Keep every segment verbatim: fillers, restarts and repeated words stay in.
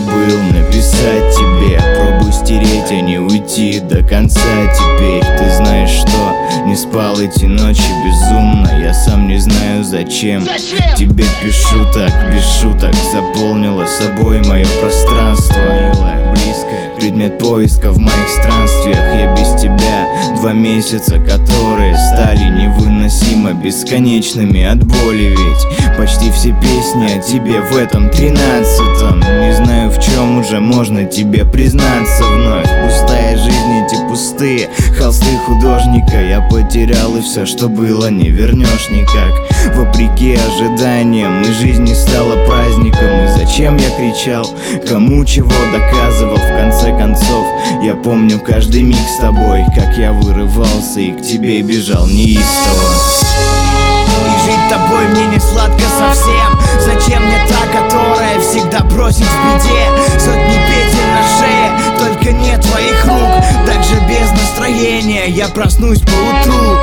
забыл написать тебе. Пробуй стереть, а не уйти до конца теперь. Ты знаешь что, не спал эти ночи безумно. Я сам не знаю зачем, зачем? Тебе пишу так, без шуток. Заполнила собой мое пространство, милая, близкая, предмет поиска в моих странствиях. Я без тебя два месяца, которые стали невыносимо бесконечными от боли. Ведь почти все песни о тебе в этом тринадцатом. Не знаю, в чем уже можно тебе признаться вновь. Пустая жизнь, эти пустые холсты художника. Я потерял, и все, что было, не вернешь никак. Вопреки ожиданиям, и жизнь не стала праздником. И зачем я кричал, кому чего доказывал? В конце концов, я помню каждый миг с тобой, как я вырывался и к тебе бежал неистово. И жить тобой мне не сладко совсем. Зачем мне та, которая всегда бросит в беде? Сотни петель на шее, только нет твоих рук. Так же без настроения я проснусь поутру.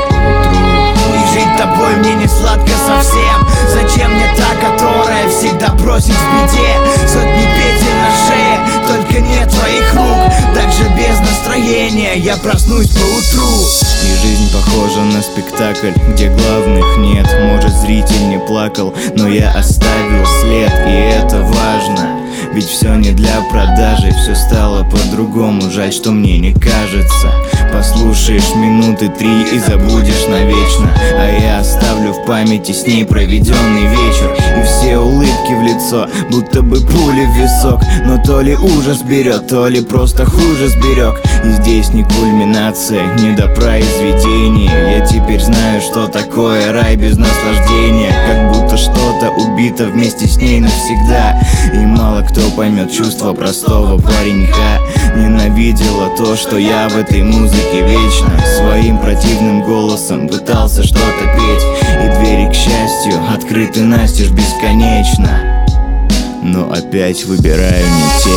И жить тобой мне не сладко совсем. Зачем мне та, которая всегда бросит в беде? Сотни петель на шее, только нет твоих рук. Так же без настроения я проснусь поутру. И жизнь похожа на спектакль, где главных нет. Может, зритель не плакал, но я оставил след, и это важно. Ведь все не для продажи, все стало по-другому. Жаль, что мне не кажется. Послушаешь минуты три и забудешь навечно. А я оставлю в памяти с ней проведенный вечер. И все улыбки в лицо, будто бы пули в висок. Но то ли ужас берет, то ли просто хуже сберег. И здесь не кульминация, не до произведения. Я теперь знаю, что такое рай без наслаждения. Как будто что-то убито вместе с ней навсегда. И мало кто поймет чувство простого паренька. Ненавидела то, что я в этой музыке вечно своим противным голосом пытался что-то петь. И двери, к счастью, открыты настежь бесконечно. Но опять выбираю не те.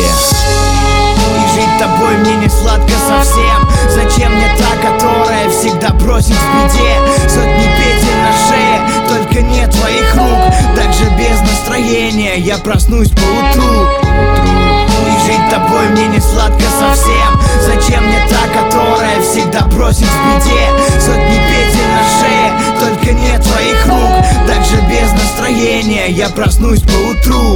И жить тобой мне не сладко совсем. Зачем мне та, которая всегда бросит в беде? Сотни петель на шее, только нет твоих рук. Так же без настроения я проснусь поутру. И жить тобой мне не сладко совсем. Зачем мне та, которая всегда бросит в беде? Сотни петель на шее, только нет твоих рук. Так же без настроения я проснусь поутру.